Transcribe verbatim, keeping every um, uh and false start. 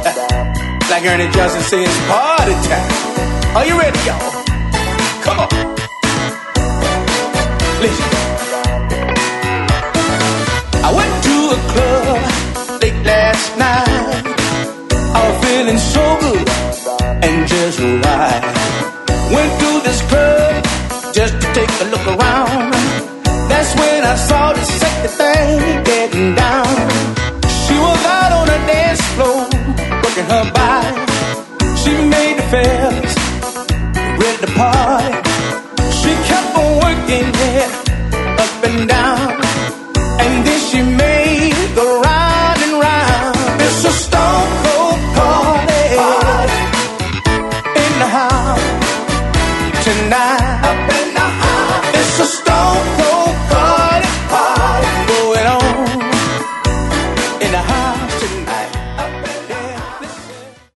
Like Ernie Johnson saying it's party time. Are you ready, y'all? Come on. Listen. I went to a club late last night. I was feeling so good and just right. Went to this club just to take a look around. That's when I saw this sexy thing getting down. She was out on the dance floor, working her body. She made the fellas ready to party.